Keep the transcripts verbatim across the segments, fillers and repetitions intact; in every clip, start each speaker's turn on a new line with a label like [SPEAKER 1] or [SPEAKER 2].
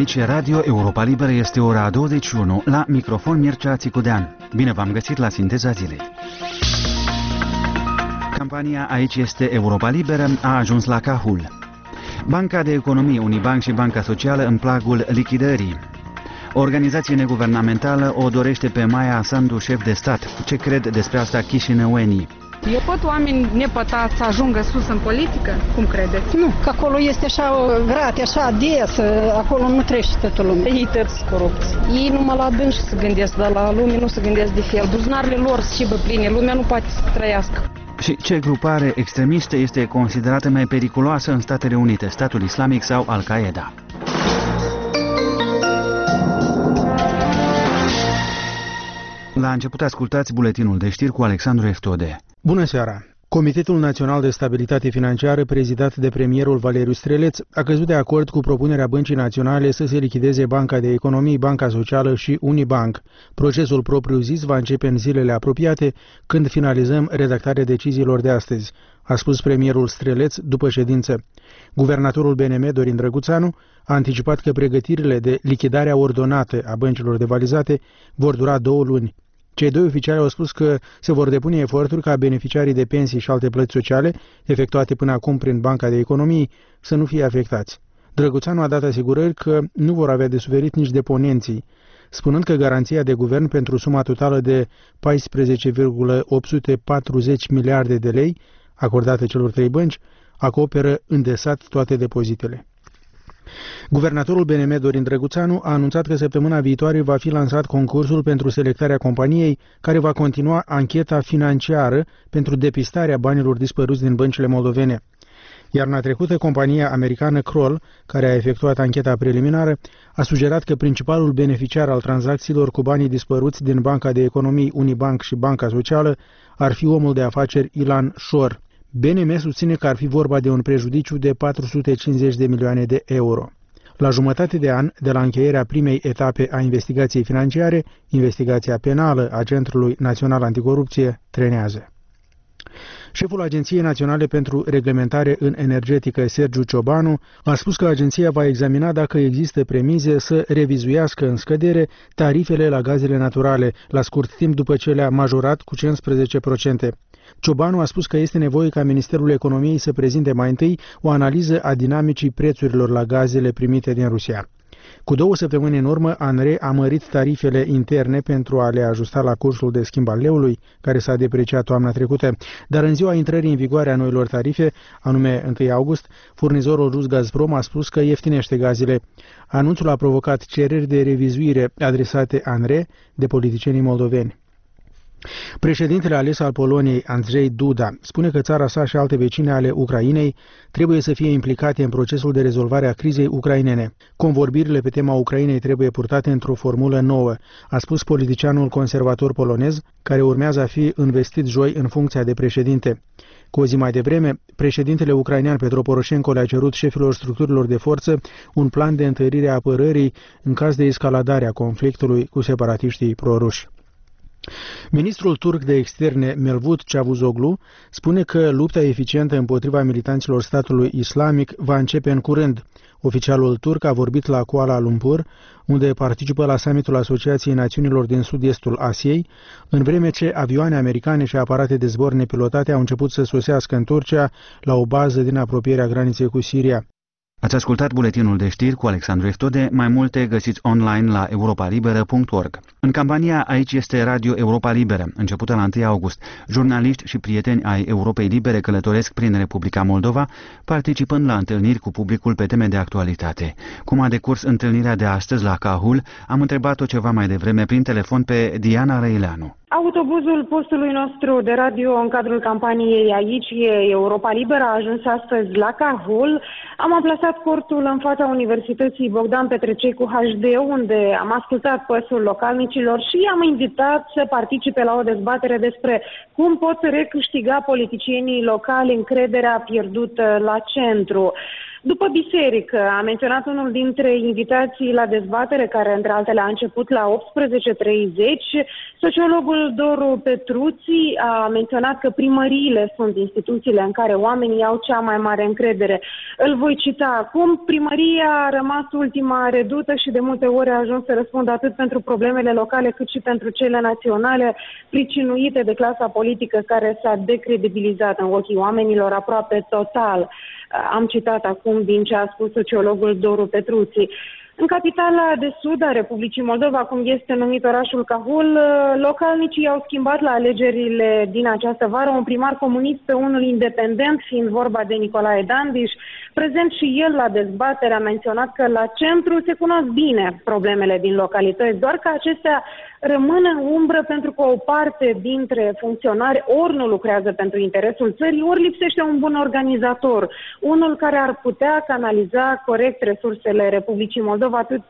[SPEAKER 1] Aici Radio Europa Liberă, este ora douăzeci și unu, la microfon Mircea Țicudean. Bine v-am găsit la Sinteza Zilei. Campania Aici este Europa Liberă a ajuns la Cahul. Banca de Economie, Unibanc și Banca Socială în plagul lichidării. O organizație neguvernamentală o dorește pe Maia Sandu, șef de stat. Ce cred despre asta chișinăuenii?
[SPEAKER 2] Eu pot oameni nepătați să ajungă sus în politică? Cum credeți?
[SPEAKER 3] Nu, că acolo este așa grate, așa des, acolo nu trece toată lumea.
[SPEAKER 4] Ei tăți corupți. Ei numai la dânși se gândesc, dar la lume nu se gândesc de fel. Buzunarele lor scibă pline, lumea nu poate să trăiască.
[SPEAKER 1] Și ce grupare extremistă este considerată mai periculoasă în Statele Unite, Statul Islamic sau Al-Qaeda? La început ascultați buletinul de știri cu Alexandru Eftode.
[SPEAKER 5] Bună seara! Comitetul Național de Stabilitate Financiară, prezidat de premierul Valeriu Streleț, a căzut de acord cu propunerea Băncii Naționale să se lichideze Banca de Economie, Banca Socială și Unibanc. Procesul propriu-zis va începe în zilele apropiate, când finalizăm redactarea deciziilor de astăzi, a spus premierul Streleț după ședință. Guvernatorul B N M, Dorin Drăguțanu, a anticipat că pregătirile de lichidare ordonată a băncilor devalizate vor dura două luni. Cei doi oficiali au spus că se vor depune eforturi ca beneficiarii de pensii și alte plăți sociale, efectuate până acum prin Banca de Economie, să nu fie afectați. Drăguțanu a dat asigurări că nu vor avea de suferit nici deponenții, spunând că garanția de guvern pentru suma totală de paisprezece virgulă opt sute patruzeci miliarde de lei, acordată celor trei bănci, acoperă îndesat toate depozitele. Guvernatorul B N M, Dorin Drăguțanu, a anunțat că săptămâna viitoare va fi lansat concursul pentru selectarea companiei care va continua ancheta financiară pentru depistarea banilor dispăruți din băncile moldovene. Iarna trecută, compania americană Kroll, care a efectuat ancheta preliminară, a sugerat că principalul beneficiar al tranzacțiilor cu banii dispăruți din Banca de Economie, Unibanc și Banca Socială ar fi omul de afaceri Ilan Șor. B N M susține că ar fi vorba de un prejudiciu de patru sute cincizeci de milioane de euro. La jumătate de an, de la încheierea primei etape a investigației financiare, investigația penală a Centrului Național Anticorupție trenează. Șeful Agenției Naționale pentru Reglementare în Energetică, Sergiu Ciobanu, a spus că agenția va examina dacă există premize să revizuiască în scădere tarifele la gazele naturale, la scurt timp după ce le-a majorat cu cincisprezece la sută. Ciobanu a spus că este nevoie ca Ministerul Economiei să prezinte mai întâi o analiză a dinamicii prețurilor la gazele primite din Rusia. Cu două săptămâni în urmă, ANRE a mărit tarifele interne pentru a le ajusta la cursul de schimb al leului, care s-a depreciat toamna trecută, dar în ziua intrării în vigoare a noilor tarife, anume întâi august, furnizorul rus Gazprom a spus că ieftinește gazele. Anunțul a provocat cereri de revizuire adresate ANRE de politicienii moldoveni. Președintele ales al Poloniei, Andrzej Duda, spune că țara sa și alte vecine ale Ucrainei trebuie să fie implicate în procesul de rezolvare a crizei ucrainene. Convorbirile pe tema Ucrainei trebuie purtate într-o formulă nouă, a spus politicianul conservator polonez, care urmează a fi investit joi în funcția de președinte. Cu o zi mai devreme, președintele ucrainean Petro Poroșenko le-a cerut șefilor structurilor de forță un plan de întărire a apărării în caz de escaladare a conflictului cu separatiștii proruși. Ministrul turc de externe Mevlut Cavusoglu spune că lupta eficientă împotriva militanților statului islamic va începe în curând. Oficialul turc a vorbit la Kuala Lumpur, unde participă la summitul Asociației Națiunilor din Sud-Estul Asiei, în vreme ce avioane americane și aparate de zbor nepilotate au început să sosească în Turcia la o bază din apropierea graniței cu Siria.
[SPEAKER 1] Ați ascultat buletinul de știri cu Alexandru Eftode, mai multe găsiți online la europa liberă punct org. În campania Aici este Radio Europa Liberă, începută la întâi august, jurnaliști și prieteni ai Europei Libere călătoresc prin Republica Moldova, participând la întâlniri cu publicul pe teme de actualitate. Cum a decurs întâlnirea de astăzi la Cahul, am întrebat-o ceva mai devreme prin telefon pe Diana Răileanu.
[SPEAKER 6] Autobuzul postului nostru de radio în cadrul campaniei Aici e Europa Liberă a ajuns astăzi la Cahul. Am amplasat cortul în fața Universității Bogdan Petrececu H D, unde am ascultat păsul localnicilor și i-am invitat să participe la o dezbatere despre cum pot recâștiga politicienii locali încrederea pierdută la centru. După biserică, a menționat unul dintre invitații la dezbatere, care între altele a început la optsprezece treizeci. Sociologul Doru Petruții a menționat că primăriile sunt instituțiile în care oamenii au cea mai mare încredere. Îl voi cita acum: primăria a rămas ultima redută și de multe ori a ajuns să răspundă atât pentru problemele locale cât și pentru cele naționale, pricinuite de clasa politică care s-a decredibilizat în ochii oamenilor aproape total. Am citat acum din ce a spus sociologul Doru Petruții. În capitala de sud a Republicii Moldova, cum este numit orașul Cahul, localnicii au schimbat la alegerile din această vară un primar comunist pe unul independent, fiind vorba de Nicolae Dandiș. Prezent și el la dezbatere, a menționat că la centru se cunosc bine problemele din localități, doar că acestea rămân în umbră pentru că o parte dintre funcționari ori nu lucrează pentru interesul țării, ori lipsește un bun organizator, unul care ar putea canaliza corect resursele Republicii Moldova, atât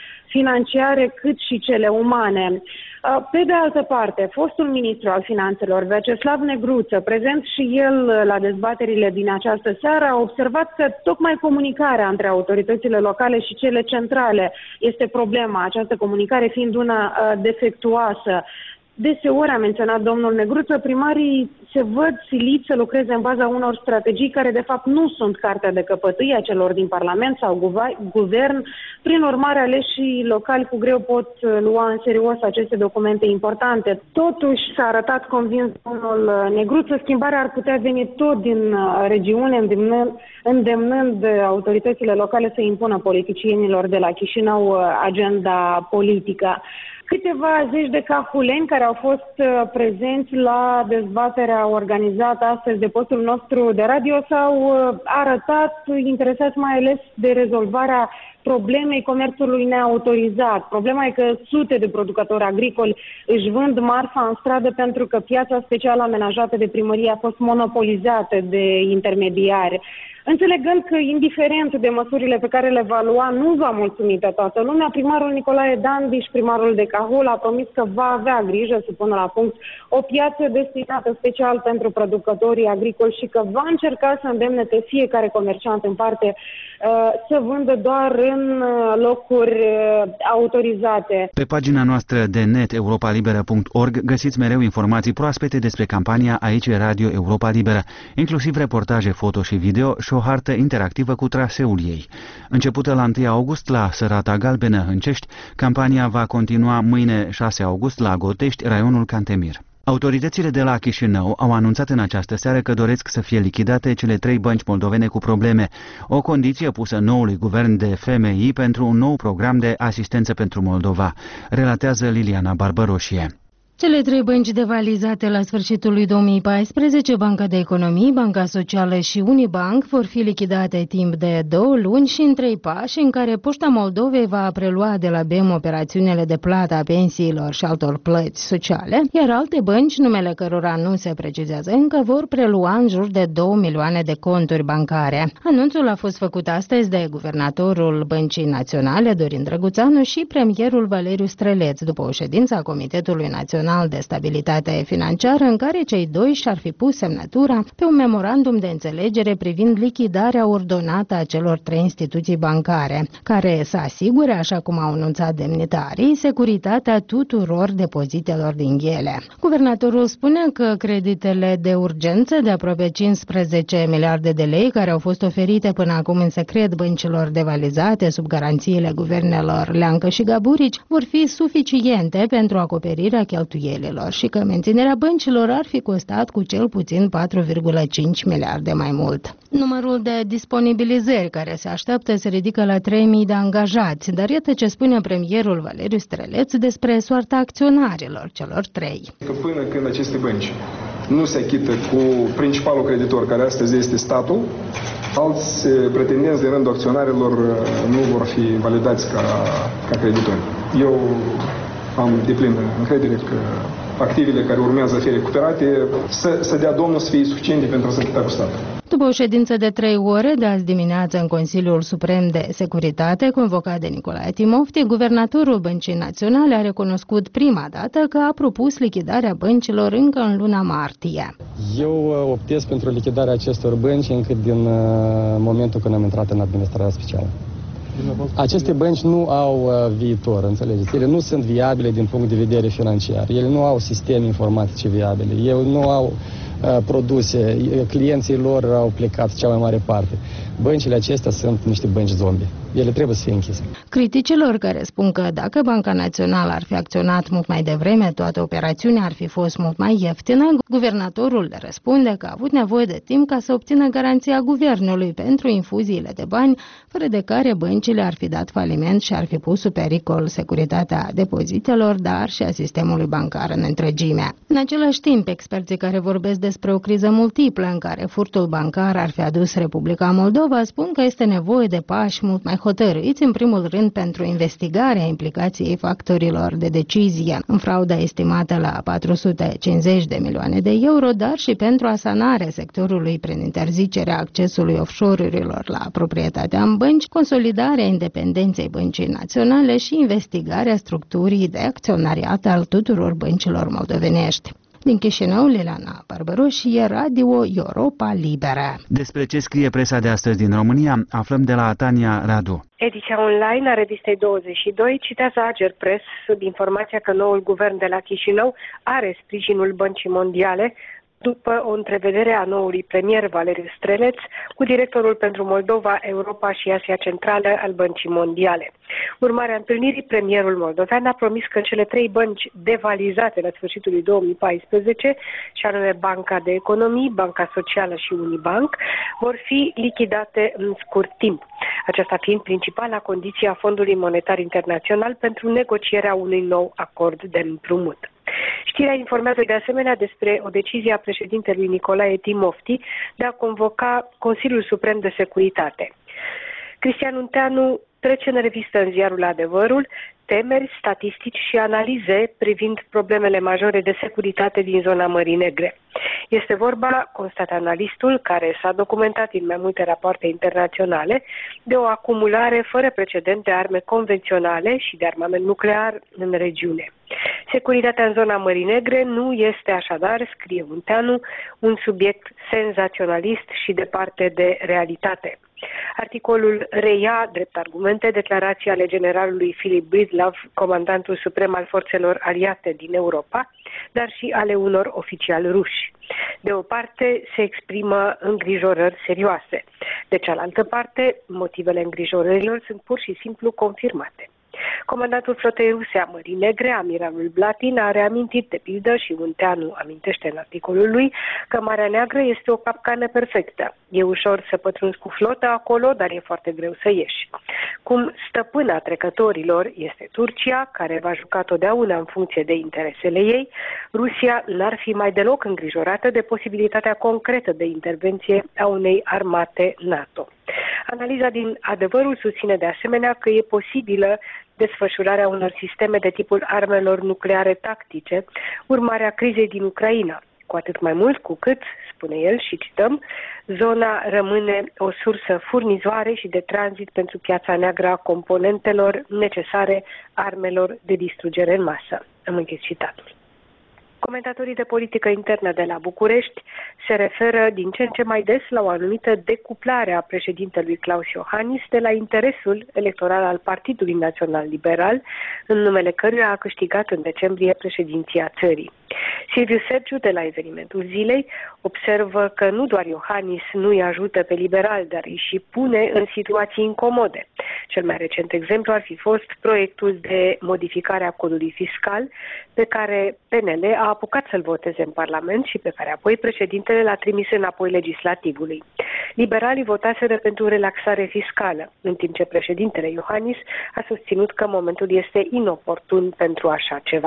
[SPEAKER 6] financiare cât și cele umane. Pe de altă parte, fostul ministru al finanțelor, Vyacheslav Negruță, prezent și el la dezbaterile din această seară, a observat că tocmai comunicarea între autoritățile locale și cele centrale este problema, această comunicare fiind una defectuoasă. Deseori, a menționat domnul Negruță, primarii se văd siliți să lucreze în baza unor strategii care de fapt nu sunt cartea de căpătâi a celor din Parlament sau guvern. Prin urmare, aleșii locali cu greu pot lua în serios aceste documente importante. Totuși, s-a arătat convins domnul Negruță, schimbarea ar putea veni tot din regiune, îndemnând, îndemnând autoritățile locale să impună politicienilor de la Chișinău agenda politică. Câteva zeci de cahuleni care au fost prezenți la dezbaterea organizată astăzi de postul nostru de radio s-au arătat interesați mai ales de rezolvarea problemei comerțului neautorizat. Problema e că sute de producători agricoli își vând marfa în stradă pentru că piața special amenajată de primărie a fost monopolizată de intermediari. Înțelegând că, indiferent de măsurile pe care le va lua, nu va mulțumi pe toată lumea, primarul Nicolae Dandiș, primarul de Cahul, a promis că va avea grijă să pună la punct o piață destinată special pentru producătorii agricoli și că va încerca să îndemne pe fiecare comerciant în parte să vândă doar în locuri autorizate.
[SPEAKER 1] Pe pagina noastră de net europa liberă punct org găsiți mereu informații proaspete despre campania Aici Radio Europa Liberă, inclusiv reportaje foto și video și o hartă interactivă cu traseul ei. Începută la întâi august la Sărata Galbenă, în Cești, campania va continua mâine șase august la Gotești, raionul Cantemir. Autoritățile de la Chișinău au anunțat în această seară că doresc să fie lichidate cele trei bănci moldovene cu probleme, o condiție pusă noului guvern de F M I pentru un nou program de asistență pentru Moldova, relatează Liliana Barbăroșie.
[SPEAKER 7] Cele trei bănci devalizate la sfârșitul lui două mii paisprezece, Banca de Economii, Banca Socială și Unibank, vor fi lichidate timp de două luni și în trei pași, în care Poșta Moldovei va prelua de la B E M operațiunile de plată a pensiilor și altor plăți sociale, iar alte bănci, numele cărora nu se precizează încă, vor prelua în jur de două milioane de conturi bancare. Anunțul a fost făcut astăzi de guvernatorul Băncii Naționale, Dorin Drăguțanu, și premierul Valeriu Streleț, după o ședință a Comitetului Național de Stabilitate Financiară, în care cei doi și-ar fi pus semnătura pe un memorandum de înțelegere privind lichidarea ordonată a celor trei instituții bancare, care să asigure, așa cum au anunțat demnitarii, securitatea tuturor depozitelor din ele. Guvernatorul spune că creditele de urgență de aproape cincisprezece miliarde de lei, care au fost oferite până acum în secret băncilor devalizate sub garanțiile guvernelor Leancă și Gaburici, vor fi suficiente pentru acoperirea cheltuielilor și că menținerea băncilor ar fi costat cu cel puțin patru virgulă cinci miliarde mai mult. Numărul de disponibilizări care se așteaptă se ridică la trei mii de angajați, dar iată ce spune premierul Valeriu Streleț despre soarta acționarilor celor trei.
[SPEAKER 8] Că până când aceste bănci nu se achită cu principalul creditor, care astăzi este statul, alți pretendenți de rândul acționarilor nu vor fi validați ca, ca creditori. Eu am deplină încredere că activele care urmează să fie recuperate, să, să dea Domnul să fie suficiente pentru a se achita cu statul.
[SPEAKER 7] După o ședință de trei ore de azi dimineață în Consiliul Suprem de Securitate, convocat de Nicolae Timofti, guvernatorul Băncii Naționale a recunoscut prima dată că a propus lichidarea băncilor încă în luna martie.
[SPEAKER 9] Eu optez pentru lichidarea acestor bănci încă din momentul când am intrat în administrarea specială. Aceste bănci nu au viitor, înțelegeți? Ele nu sunt viabile din punct de vedere financiar. Ele nu au sisteme informatice viabile. Ele nu au uh, produse. Clienții lor au plecat cea mai mare parte. Băncile acestea sunt niște bănci zombie. Ele trebuie să fie închise.
[SPEAKER 7] Criticilor care spun că dacă Banca Națională ar fi acționat mult mai devreme, toată operațiunea ar fi fost mult mai ieftină, guvernatorul le răspunde că a avut nevoie de timp ca să obțină garanția guvernului pentru infuziile de bani, fără de care băncile ar fi dat faliment și ar fi pus sub pericol securitatea depozitelor, dar și a sistemului bancar în întregime. În același timp, experții care vorbesc despre o criză multiplă în care furtul bancar ar fi adus Republica Moldova spun că este nevoie de pași mult mai hotărâți, în primul rând pentru investigarea implicației factorilor de decizie în frauda estimată la patru sute cincizeci de milioane de euro, dar și pentru asanarea sectorului prin interzicerea accesului offshore-urilor la proprietatea în bănci, consolidarea independenței Băncii Naționale și investigarea structurii de acționariat al tuturor băncilor moldovenești. Din Chișinău, Liliana Barbaroșie, Radio Europa Liberă.
[SPEAKER 1] Despre ce scrie presa de astăzi din România, aflăm de la Tania Radu.
[SPEAKER 10] Ediția online a revistei douăzeci și doi citează Ager Press sub informația că noul guvern de la Chișinău are sprijinul Băncii Mondiale, după o întrevedere a noului premier Valeriu Streleț cu directorul pentru Moldova, Europa și Asia Centrală al Băncii Mondiale. Urmarea întâlnirii, premierul moldovean a promis că cele trei bănci devalizate la sfârșitul lui două mii paisprezece, și anume Banca de Economii, Banca Socială și Unibank, vor fi lichidate în scurt timp. Aceasta fiind principala condiție a Fondului Monetar Internațional pentru negocierea unui nou acord de împrumut. Știrea informează de asemenea despre o decizie a președintelui Nicolae Timofti de a convoca Consiliul Suprem de Securitate. Cristian Unteanu trece în revistă în ziarul Adevărul temeri, statistici și analize privind problemele majore de securitate din zona Mării Negre. Este vorba, constată analistul, care s-a documentat în mai multe rapoarte internaționale, de o acumulare fără precedent de arme convenționale și de armament nuclear în regiune. Securitatea în zona Mării Negre nu este așadar, scrie Unteanu, un subiect senzaționalist și departe de realitate. Articolul reia, drept argumente, declarația ale generalului Filip Bridlov, comandantul suprem al forțelor aliate din Europa, dar și ale unor oficiali ruși. De o parte, se exprimă îngrijorări serioase. De cealaltă parte, motivele îngrijorărilor sunt pur și simplu confirmate. Comandantul flotei ruse a Mării Negre, amiralul Blatin, a reamintit de pildă, și Unteanu amintește în articolul lui, că Marea Neagră este o capcană perfectă. E ușor să pătrunzi cu flota acolo, dar e foarte greu să ieși. Cum stăpâna trecătorilor este Turcia, care va juca totdeauna în funcție de interesele ei, Rusia n-ar fi mai deloc îngrijorată de posibilitatea concretă de intervenție a unei armate NATO. Analiza din Adevărul susține de asemenea că e posibilă desfășurarea unor sisteme de tipul armelor nucleare tactice, urmarea crizei din Ucraina. Cu atât mai mult cu cât, spune el și cităm, zona rămâne o sursă furnizoare și de tranzit pentru piața neagră a componentelor necesare armelor de distrugere în masă. Am închis citatul. Comentatorii de politică internă de la București se referă din ce în ce mai des la o anumită decuplare a președintelui Klaus Iohannis de la interesul electoral al Partidului Național Liberal, în numele căruia a câștigat în decembrie președinția țării. Silviu Sergiu, de la Evenimentul Zilei, observă că nu doar Iohannis nu îi ajută pe liberal, dar îi și pune în situații incomode. Cel mai recent exemplu ar fi fost proiectul de modificare a codului fiscal, pe care P N L a apucat să-l voteze în Parlament și pe care apoi președintele l-a trimis înapoi legislativului. Liberalii votaseră pentru relaxare fiscală, în timp ce președintele Iohannis a susținut că momentul este inoportun pentru așa ceva.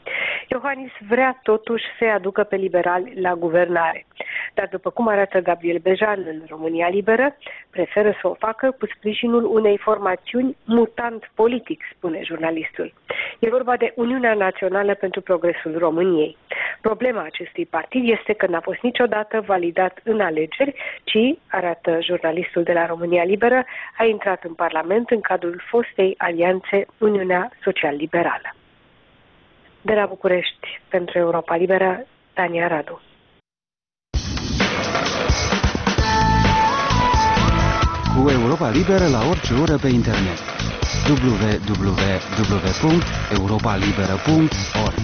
[SPEAKER 10] Iohannis vrea totuși să-i aducă pe liberali la guvernare. Dar după cum arată Gabriel Bejan în România Liberă, preferă să o facă cu sprijinul unei formațiuni mutant politic, spune jurnalistul. E vorba de Uniunea Națională pentru Progresul României. Problema acestui partid este că n-a fost niciodată validat în alegeri, ci, arată jurnalistul de la România Liberă, a intrat în Parlament în cadrul fostei alianțe Uniunea Social-Liberală. De la București, pentru Europa Liberă, Tania Radu.
[SPEAKER 1] Cu Europa Liberă la orice oră pe internet. w w w punct europa liberă punct org.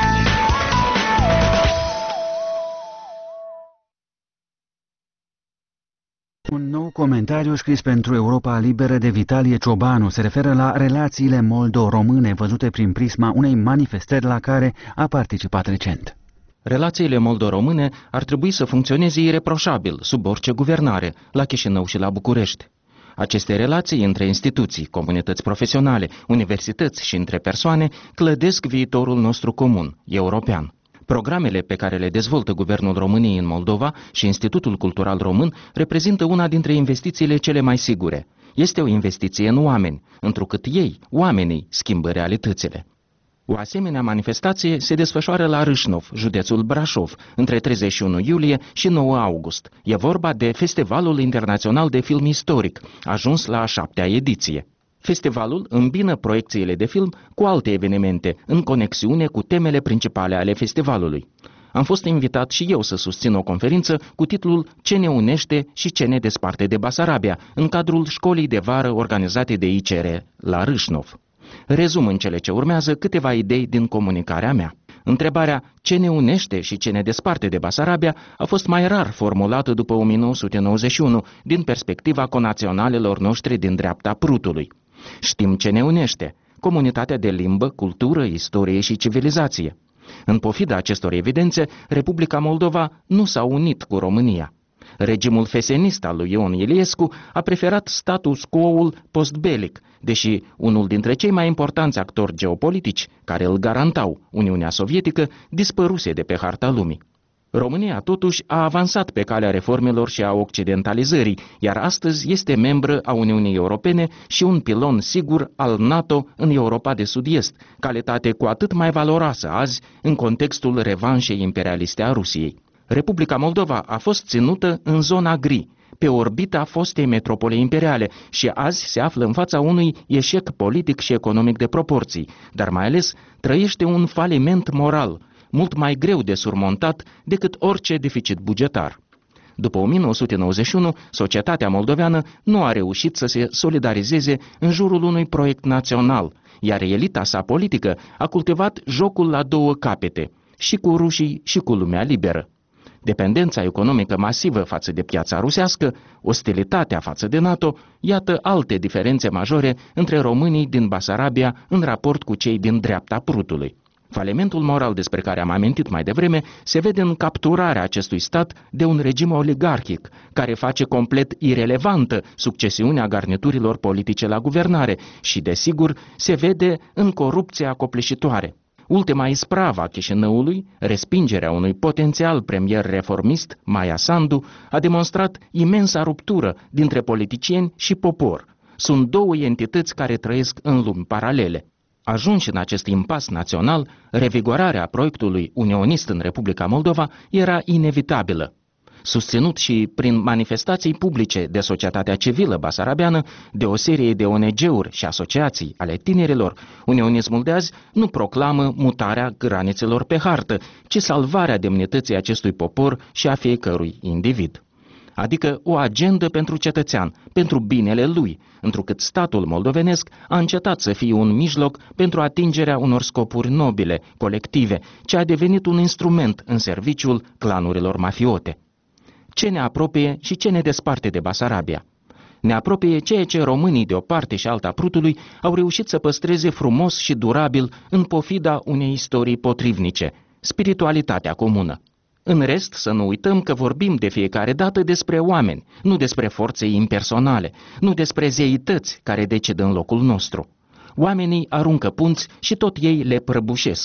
[SPEAKER 1] Un nou comentariu scris pentru Europa Liberă de Vitalie Ciobanu se referă la relațiile moldo-române văzute prin prisma unei manifestări la care a participat recent.
[SPEAKER 11] Relațiile moldo-române ar trebui să funcționeze ireproșabil, sub orice guvernare, la Chișinău și la București. Aceste relații între instituții, comunități profesionale, universități și între persoane clădesc viitorul nostru comun, european. Programele pe care le dezvoltă Guvernul României în Moldova și Institutul Cultural Român reprezintă una dintre investițiile cele mai sigure. Este o investiție în oameni, întrucât ei, oamenii, schimbă realitățile. O asemenea manifestație se desfășoară la Râșnov, județul Brașov, între treizeci și unu iulie și nouă august. E vorba de Festivalul Internațional de Film Istoric, ajuns la a șaptea ediție. Festivalul îmbină proiecțiile de film cu alte evenimente, în conexiune cu temele principale ale festivalului. Am fost invitat și eu să susțin o conferință cu titlul Ce ne unește și ce ne desparte de Basarabia, în cadrul școlii de vară organizate de I C R la Râșnov. Rezum în cele ce urmează câteva idei din comunicarea mea. Întrebarea ce ne unește și ce ne desparte de Basarabia a fost mai rar formulată după o mie nouă sute nouăzeci și unu din perspectiva conaționalelor noștri din dreapta Prutului. Știm ce ne unește: comunitatea de limbă, cultură, istorie și civilizație. În pofida acestor evidențe, Republica Moldova nu s-a unit cu România. Regimul fesenist al lui Ion Iliescu a preferat status quo-ul postbelic, deși unul dintre cei mai importanți actori geopolitici care îl garantau, Uniunea Sovietică, dispăruse de pe harta lumii. România, totuși, a avansat pe calea reformelor și a occidentalizării, iar astăzi este membră a Uniunii Europene și un pilon sigur al NATO în Europa de Sud-Est, calitate cu atât mai valoroasă azi în contextul revanșei imperialiste a Rusiei. Republica Moldova a fost ținută în zona gri, pe orbita fostei metropole imperiale și azi se află în fața unui eșec politic și economic de proporții, dar mai ales trăiește un faliment moral, mult mai greu de surmontat decât orice deficit bugetar. După o mie nouă sute nouăzeci și unu, societatea moldoveană nu a reușit să se solidarizeze în jurul unui proiect național, iar elita sa politică a cultivat jocul la două capete, și cu rușii și cu lumea liberă. Dependența economică masivă față de piața rusească, ostilitatea față de NATO, iată alte diferențe majore între românii din Basarabia în raport cu cei din dreapta Prutului. Falimentul moral despre care am amintit mai devreme se vede în capturarea acestui stat de un regim oligarhic, care face complet irelevantă succesiunea garniturilor politice la guvernare și, desigur, se vede în corupția copleșitoare. Ultima ispravă a Chișinăului, respingerea unui potențial premier reformist, Maia Sandu, a demonstrat imensa ruptură dintre politicieni și popor. Sunt două entități care trăiesc în lumi paralele. Ajunși în acest impas național, revigorarea proiectului unionist în Republica Moldova era inevitabilă. Susținut și prin manifestații publice de societatea civilă basarabeană, de o serie de O N G-uri și asociații ale tinerilor, unionismul de azi nu proclamă mutarea granițelor pe hartă, ci salvarea demnității acestui popor și a fiecărui individ. Adică o agendă pentru cetățean, pentru binele lui, întrucât statul moldovenesc a încetat să fie un mijloc pentru atingerea unor scopuri nobile, colective, ce a devenit un instrument în serviciul clanurilor mafiote. Ce ne apropie și ce ne desparte de Basarabia? Ne apropie ceea ce românii de o parte și alta Prutului au reușit să păstreze frumos și durabil în pofida unei istorii potrivnice, spiritualitatea comună. În rest, să nu uităm că vorbim de fiecare dată despre oameni, nu despre forțe impersonale, nu despre zeități care decid în locul nostru. Oamenii aruncă punți și tot ei le prăbușesc.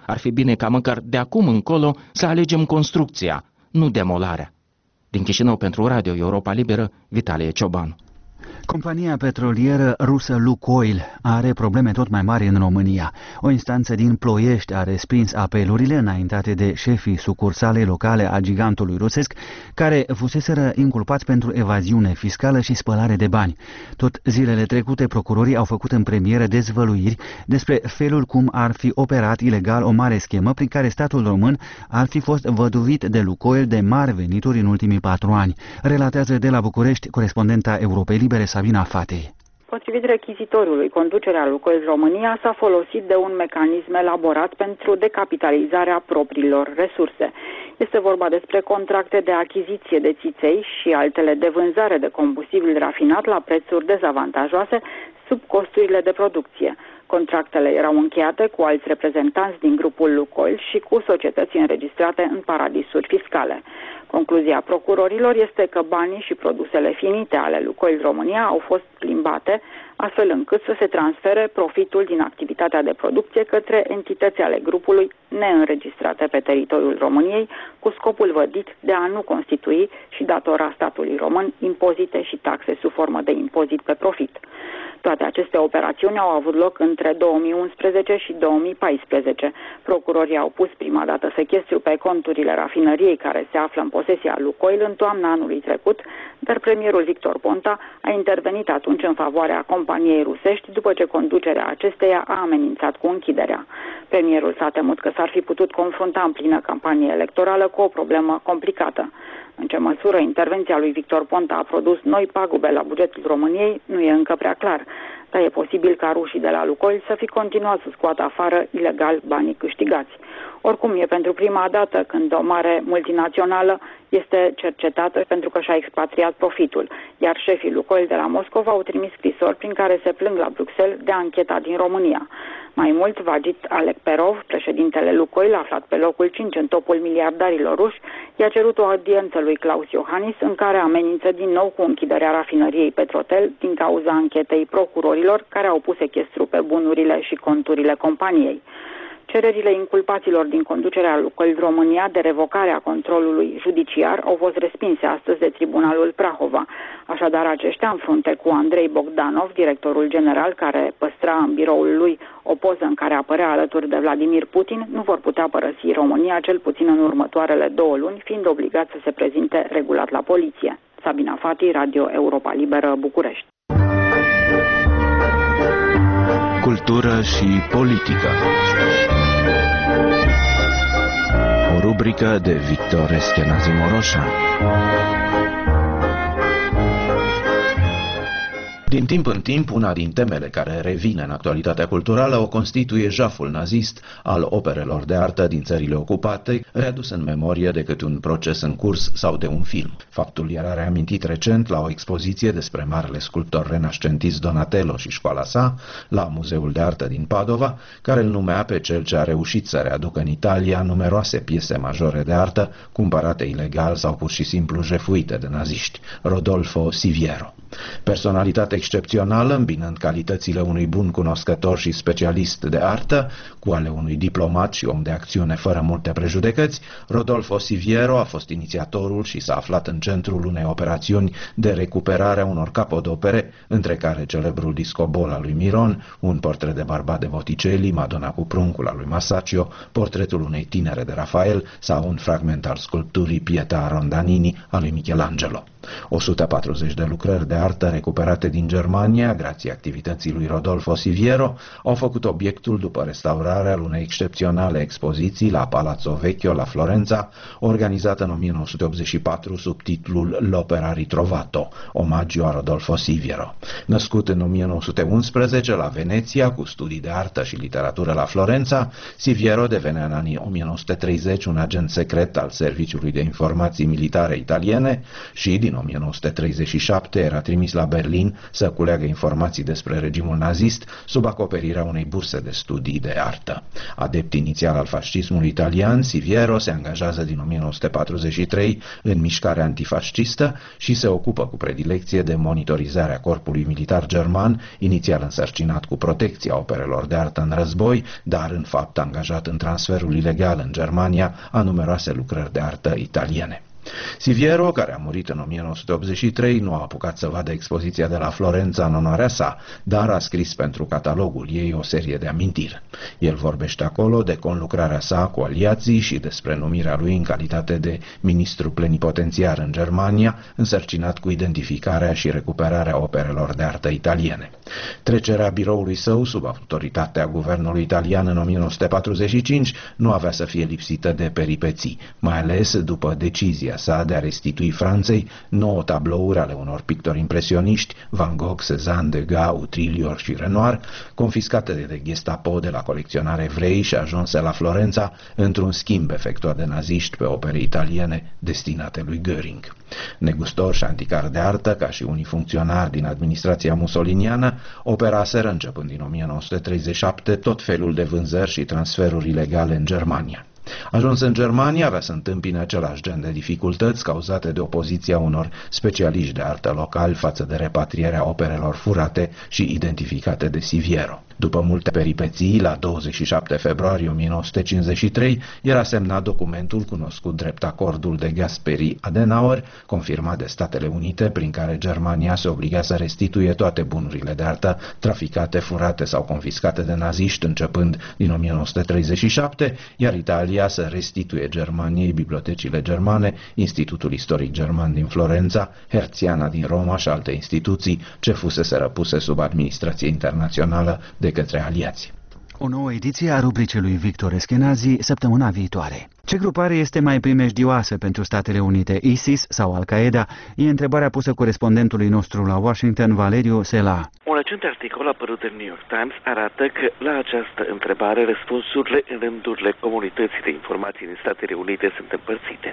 [SPEAKER 11] Ar fi bine ca măcar de acum încolo să alegem construcția, nu demolarea. Din Chișinău pentru Radio Europa Liberă, Vitalie Ciobanu.
[SPEAKER 1] Compania petrolieră rusă Lukoil are probleme tot mai mari în România. O instanță din Ploiești a respins apelurile înaintate de șefii sucursalei locale a gigantului rusesc, care fuseseră inculpați pentru evaziune fiscală și spălare de bani. Tot zilele trecute, procurorii au făcut în premieră dezvăluiri despre felul cum ar fi operat ilegal o mare schemă prin care statul român ar fi fost văduvit de Lukoil de mari venituri în ultimii patru ani. Relatează de la București corespondenta Europei Libere, Sabina Fatei.
[SPEAKER 12] Potrivit rechizitorului, conducerea Lukoil România s-a folosit de un mecanism elaborat pentru decapitalizarea propriilor resurse. Este vorba despre contracte de achiziție de țiței și altele de vânzare de combustibil rafinat la prețuri dezavantajoase sub costurile de producție. Contractele erau încheiate cu alți reprezentanți din grupul Lukoil și cu societăți înregistrate în paradisuri fiscale. Concluzia procurorilor este că banii și produsele finite ale Lukoil România au fost plimbate astfel încât să se transfere profitul din activitatea de producție către entități ale grupului neînregistrate pe teritoriul României, cu scopul vădit de a nu constitui și datora statului român impozite și taxe sub formă de impozit pe profit. Toate aceste operațiuni au avut loc între două mii unsprezece și două mii paisprezece. Procurorii au pus prima dată sechestru pe conturile rafinăriei care se află în posesia Lukoil în toamna anului trecut, dar premierul Victor Ponta a intervenit atunci în favoarea companiei rusești după ce conducerea acesteia a amenințat cu închiderea. Premierul s-a temut că s-ar fi putut confrunta în plină campanie electorală cu o problemă complicată. În ce măsură intervenția lui Victor Ponta a produs noi pagube la bugetul României nu e încă prea clar, dar e posibil ca rușii de la Lukoil să fi continuat să scoată afară ilegal banii câștigați. Oricum, e pentru prima dată când o mare multinațională este cercetată pentru că și-a expatriat profitul, iar șefii Lukoil de la Moscova au trimis scrisori prin care se plâng la Bruxelles de ancheta din România. Mai mult, Vagit Alekperov, președintele Lukoil, aflat pe locul cinci în topul miliardarilor ruși, i-a cerut o audiență lui Klaus Iohannis în care amenință din nou cu închiderea rafinăriei Petrotel din cauza anchetei procurorilor care au pus sechestru pe bunurile și conturile companiei. Cererile inculpaților din conducerea Lukoil România de revocare a controlului judiciar au fost respinse astăzi de Tribunalul Prahova. Așadar, aceștia, în frunte cu Andrei Bogdanov, directorul general, care păstra în biroul lui o poză în care apărea alături de Vladimir Putin, nu vor putea părăsi România cel puțin în următoarele două luni, fiind obligați să se prezinte regulat la poliție. Sabina Fati, Radio Europa Liberă, București.
[SPEAKER 13] Cultură și politică. O rubrică de Victor Eschenazi Moroșan. Din timp în timp, una din temele care revine în actualitatea culturală o constituie jaful nazist al operelor de artă din țările ocupate, readus în memorie de câte un proces în curs sau de un film. Faptul era reamintit recent la o expoziție despre marele sculptor renascentist Donatello și școala sa, la Muzeul de Artă din Padova, care îl numea pe cel ce a reușit să readucă în Italia numeroase piese majore de artă, cumpărate ilegal sau pur și simplu jefuite de naziști, Rodolfo Siviero. Personalitate excepțională, îmbinând calitățile unui bun cunoscător și specialist de artă, cu ale unui diplomat și om de acțiune fără multe prejudecăți, Rodolfo Siviero a fost inițiatorul și s-a aflat în centrul unei operațiuni de recuperare a unor capodopere, între care celebrul discobol al lui Miron, un portret de bărbat de Botticelli, Madonna cu pruncul al lui Masaccio, portretul unei tinere de Rafael sau un fragment al sculpturii Pietà Rondanini al lui Michelangelo. o sută patruzeci de lucrări de artă recuperate din Germania, grație activității lui Rodolfo Siviero, au făcut obiectul după restaurarea unei excepționale expoziții la Palazzo Vecchio la Florența, organizată în o mie nouă sute optzeci și patru sub titlul L'Opera Ritrovato, omagiu a Rodolfo Siviero. Născut în o mie nouă sute unsprezece la Veneția, cu studii de artă și literatură la Florența, Siviero devenea în anii o mie nouă sute treizeci un agent secret al Serviciului de Informații Militare Italiene și, din o o mie nouă sute treizeci și șapte era trimis la Berlin să culeagă informații despre regimul nazist sub acoperirea unei burse de studii de artă. Adept inițial al fascismului italian, Siviero se angajează din o mie nouă sute patruzeci și trei în mișcarea antifascistă și se ocupă cu predilecție de monitorizarea corpului militar german, inițial însărcinat cu protecția operelor de artă în război, dar în fapt angajat în transferul ilegal în Germania a numeroase lucrări de artă italiene. Siviero, care a murit în o mie nouă sute optzeci și trei, nu a apucat să vadă expoziția de la Florența în onoarea sa, dar a scris pentru catalogul ei o serie de amintiri. El vorbește acolo de conlucrarea sa cu aliații și despre numirea lui în calitate de ministru plenipotențiar în Germania, însărcinat cu identificarea și recuperarea operelor de artă italiene. Trecerea biroului său sub autoritatea guvernului italian în o mie nouă sute patruzeci și cinci nu avea să fie lipsită de peripeții, mai ales după decizia sa de a restitui Franței nouă tablouri ale unor pictori impresioniști, Van Gogh, Cézanne, Degas, Utrillior și Renoir, confiscate de Gestapo de la colecționari evrei și ajunse la Florența într-un schimb efectuat de naziști pe opere italiene destinate lui Göring. Negustor și anticar de artă, ca și unii funcționari din administrația musoliniană, operaseră începând din o mie nouă sute treizeci și șapte tot felul de vânzări și transferuri ilegale în Germania. Ajuns în Germania, avea să întâmpine același gen de dificultăți cauzate de opoziția unor specialiști de artă locali față de repatrierea operelor furate și identificate de Siviero. După multe peripeții, la douăzeci și șapte februarie o mie nouă sute cincizeci și trei era semnat documentul cunoscut drept Acordul de Gasperi-Adenauer, confirmat de Statele Unite, prin care Germania se obliga să restituie toate bunurile de artă traficate, furate sau confiscate de naziști începând din o mie nouă sute treizeci și șapte, iar Italia să restituie Germaniei bibliotecile germane, Institutul Istoric German din Florența, Hertziana din Roma și alte instituții ce fusese răpuse sub administrație internațională de către aliați.
[SPEAKER 1] O nouă ediție a rubricii lui Victor Eskenazi săptămâna viitoare. Ce grupare este mai primejdioasă pentru Statele Unite, ISIS sau Al-Qaeda? E întrebarea pusă corespondentului nostru la Washington, Valeriu Sela.
[SPEAKER 14] Un recent articol apărut în New York Times arată că la această întrebare răspunsurile în rândurile comunității de informații din Statele Unite sunt împărțite.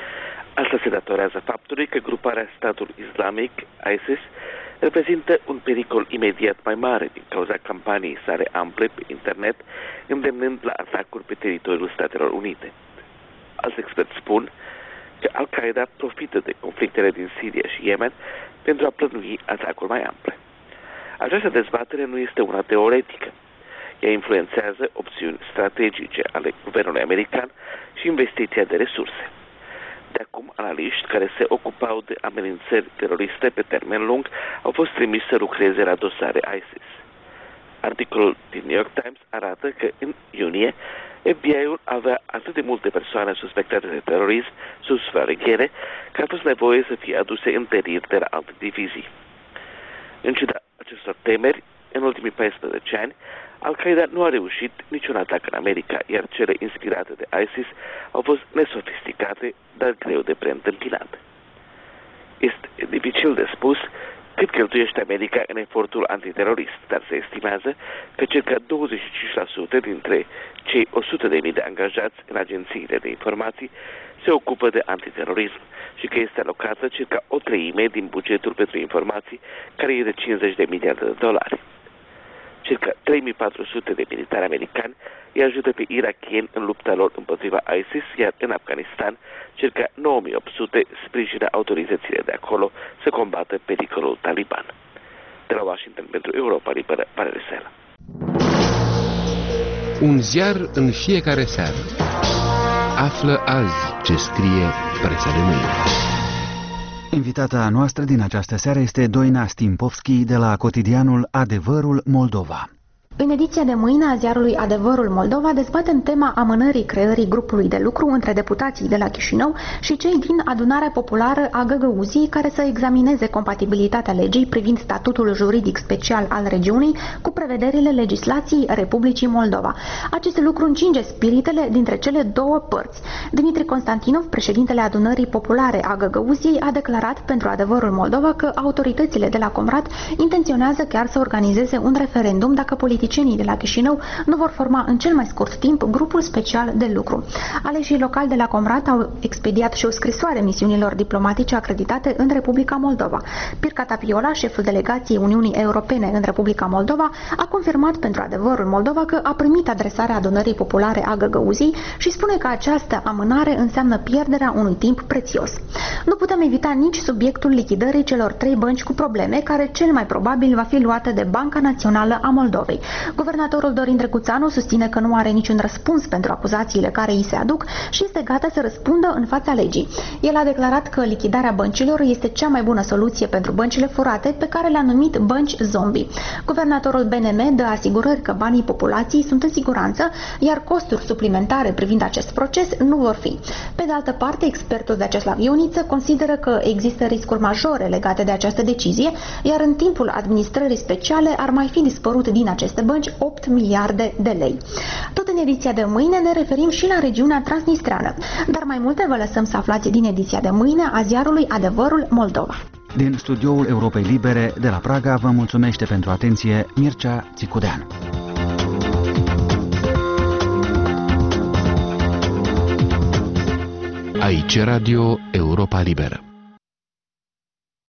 [SPEAKER 14] Asta se datorează faptului că gruparea Statul Islamic, ISIS, reprezintă un pericol imediat mai mare din cauza campaniei sale ample pe internet, îndemnând la atacuri pe teritoriul Statelor Unite. Alți experți spun că Al-Qaeda profită de conflictele din Siria și Yemen pentru a plănui atacuri mai ample. Această dezbatere nu este una teoretică. Ea influențează opțiuni strategice ale guvernului american și investiția de resurse. De acum, analiști care se ocupau de amenințări teroriste pe termen lung au fost trimiși să lucreze la dosare ISIS. Articolul din New York Times arată că în iunie F B I-ul avea atât de multe persoane suspectate de terorism sub supraveghere că a fost nevoie să fie aduse întăriri de la alte divizii. În ciuda acestor temeri, în ultimii paisprezece ani, Al-Qaeda nu a reușit niciun atac în America, iar cele inspirate de ISIS au fost nesofisticate, dar greu de preîntâmpinat. Este dificil de spus cât cheltuiește America în efortul antiterorist, dar se estimează că circa douăzeci și cinci la sută dintre cei o sută de mii de angajați în agențiile de informații se ocupă de antiterorism și că este alocată circa o treime din bugetul pentru informații, care e de cincizeci de miliarde de dolari. Circa trei mii patru sute de militari americani îi ajută pe irakieni în lupta lor împotriva ISIS, iar în Afganistan, circa nouă mii opt sute sprijină autoritățile de acolo să combată pericolul taliban. De la Washington pentru Europa Liberă, Valeriu Sela.
[SPEAKER 15] Un ziar în fiecare seară. Află azi ce scrie presa de mâine.
[SPEAKER 1] Invitata noastră din această seară este Doina Stimpovski de la cotidianul Adevărul Moldova.
[SPEAKER 16] În ediția de mâine a ziarului Adevărul Moldova dezbatem tema amânării creării grupului de lucru între deputații de la Chișinău și cei din Adunarea Populară a Găgăuziei, care să examineze compatibilitatea legii privind statutul juridic special al regiunii cu prevederile legislației Republicii Moldova. Acest lucru încinge spiritele dintre cele două părți. Dimitri Constantinov, președintele Adunării Populare a Găgăuziei, a declarat pentru Adevărul Moldova că autoritățile de la Comrat intenționează chiar să organizeze un referendum dacă politicienii politicienii de la Chișinău nu vor forma în cel mai scurt timp grupul special de lucru. Aleșii locali de la Comrat au expediat și o scrisoare misiunilor diplomatice acreditate în Republica Moldova. Pirca Tapiola, șeful delegației Uniunii Europene în Republica Moldova, a confirmat pentru Adevărul Moldova că a primit adresarea adunării populare a Găgăuziei și spune că această amânare înseamnă pierderea unui timp prețios. Nu putem evita nici subiectul lichidării celor trei bănci cu probleme, care cel mai probabil va fi luată de Banca Națională a Moldovei. Guvernatorul Dorin Drăguțanu susține că nu are niciun răspuns pentru acuzațiile care îi se aduc și este gata să răspundă în fața legii. El a declarat că lichidarea băncilor este cea mai bună soluție pentru băncile furate, pe care le-a numit bănci zombie. Guvernatorul B N M dă asigurări că banii populației sunt în siguranță, iar costuri suplimentare privind acest proces nu vor fi. Pe de altă parte, expertul Vyacheslav Ioniță consideră că există riscuri majore legate de această decizie, iar în timpul administrării speciale ar mai fi dispărut din aceste bănci opt miliarde de lei. Tot în ediția de mâine ne referim și la regiunea transnistreană, dar mai multe vă lăsăm să aflați din ediția de mâine a ziarului Adevărul Moldova.
[SPEAKER 1] Din studioul Europei Libere de la Praga vă mulțumește pentru atenție Mircea Țicudean.
[SPEAKER 15] Aici Radio Europa Liberă.